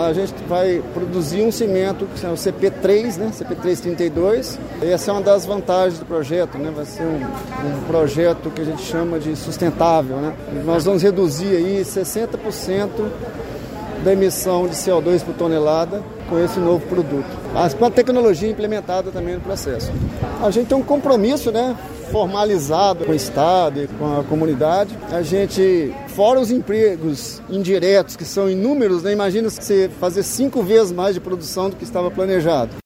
a gente vai produzir um cimento que é o CP3, né? CP332. Essa é uma das vantagens do projeto, né? Vai ser um projeto que a gente chama de sustentável, né? Nós vamos reduzir aí 60% da emissão de CO2 por tonelada com esse novo produto. Com a tecnologia implementada também no processo. A gente tem um compromisso, né, formalizado com o Estado e com a comunidade. A gente, fora os empregos indiretos, que são inúmeros, né, imagina você fazer 5 vezes mais de produção do que estava planejado.